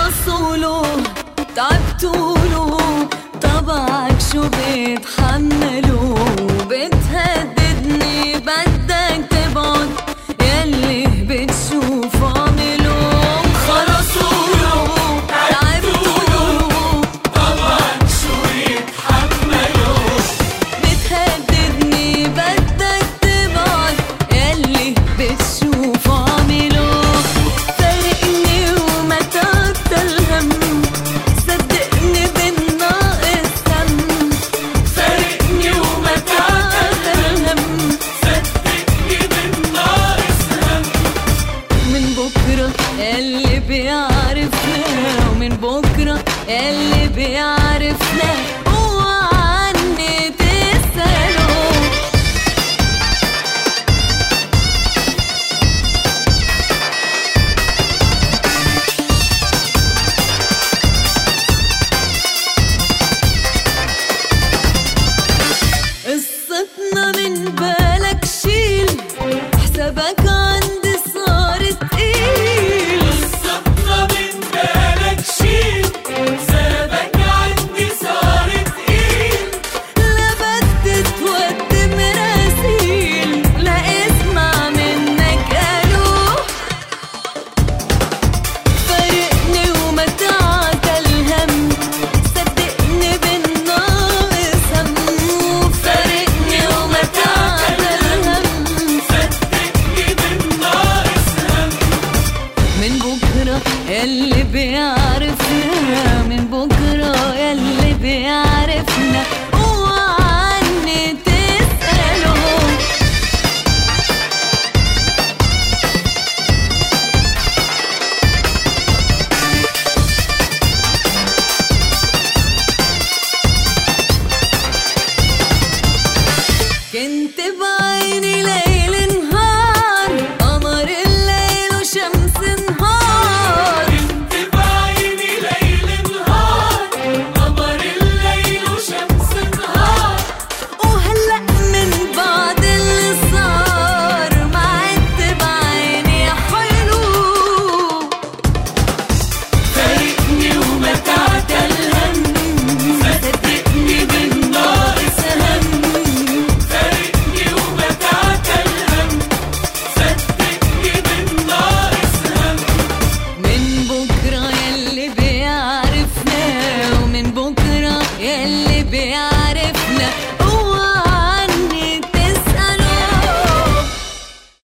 خرصوله تعبتوله طبعك شو بيتحمله بتهددني بدك تبعد يلي بتشوف عمله خرصوله تعبتوله طبعك شو بيتحمله بتهددني بدك تبعد يلي بتشوف عمله فارقني وما تعطل هم صدقني بالناقص هم فارقني وما تعطل هم صدقني بالناقص هم من بكرة يلي بيعرفنا ومن بكرة يلي بيعرفنا وعني تسألوا قصتنا من بالك شيل حسابك عندي صار تقيل قصتنا من بالك شيل حسابك عندي صار تقيل لا بدي تودي مراسيل لا اسمع منك قالوا فارقني وما تعطل هم صدقني بالناقص هم فارقني وما تعطل هم صدقني بالناقص هم من بكرة يلي بيعرفنا من بكرة يلي بيعرفنا وعني تسألوا كنت بعيني ليل نهار قمر الليل وشمس نهار كنت بعيني ليل نهار قمر الليل وشمس نهار وهلأ من بعد اللي صار ما عدت بعيني حلو فارقني وما تعطل هم صدقني بالناقص هم فارقني وما تعطل هم صدقني بالناقص هم من بكرة يلي بيعرفنا ومن بكرة